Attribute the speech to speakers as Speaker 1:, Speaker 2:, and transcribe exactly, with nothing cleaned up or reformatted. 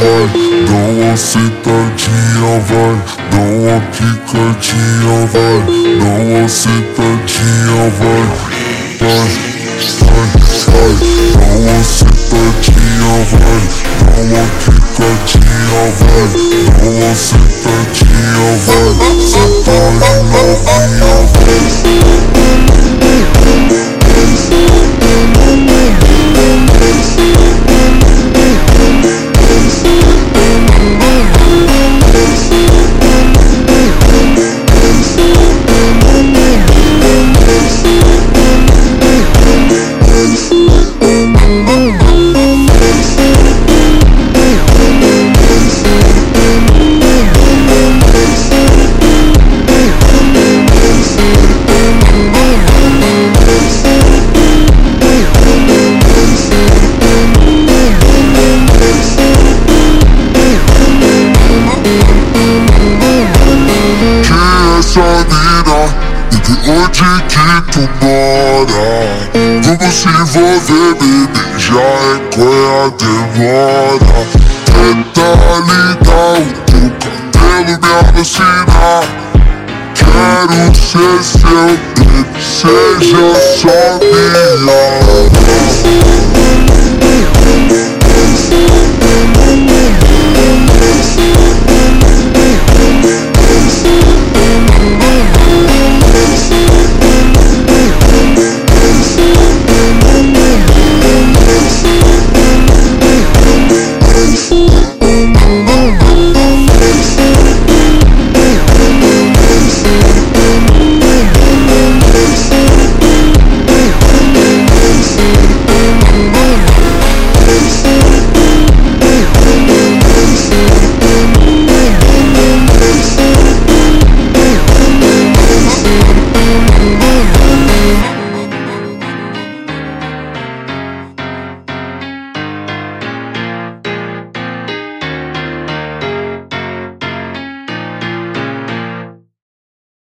Speaker 1: vai, dá uma sentadinha, vai, dá uma quicadinha, vai, dá uma sentadinha, vai, vai, vai, vai, dá uma sentadinha, vai, dá uma quicadinha, vai, dá uma sentadinha, vai, senta aí novinha, vai. Essa mina e de onde que tu mora? Vamos se envolver, baby, já é qual é a demora. Tenta ligar o teu cabelo, me alucinar. Quero ser seu baby, seja só minha.